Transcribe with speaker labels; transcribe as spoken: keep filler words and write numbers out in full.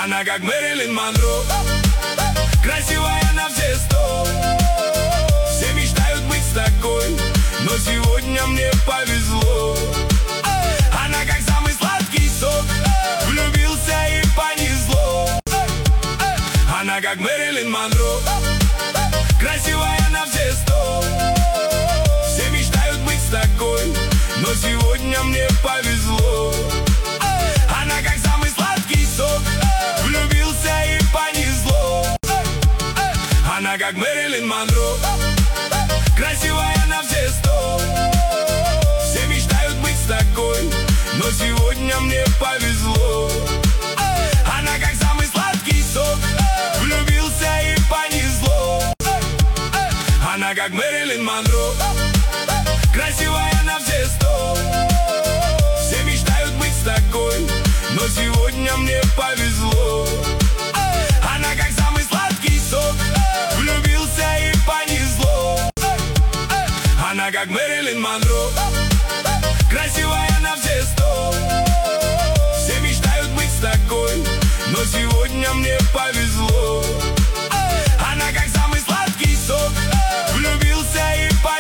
Speaker 1: Она как Мэрилин Монро, красивая на все сто. Все мечтают быть с такой, но сегодня мне повезло. Она как самый сладкий сок, влюбился и понесло. Она как Мэрилин Монро, красивая на все сто. Все мечтают быть с такой, но сегодня мне повезло. Она как самый сладкий сок, влюбился и понесло. Она как Мэрилин Монро, красивая на все сто. Все мечтают быть с такой, но сегодня мне повезло. Она как самый сладкий сок, влюбился и понесло. Она как Мэрилин Монро, красивая на все сто. Все мечтают быть с такой, но сегодня мне повезло. Она как самый сладкий сок, влюбился и понесло. Она как Мэрилин Монро, красивая на все сто. Все мечтают быть с такой, но сегодня мне повезло.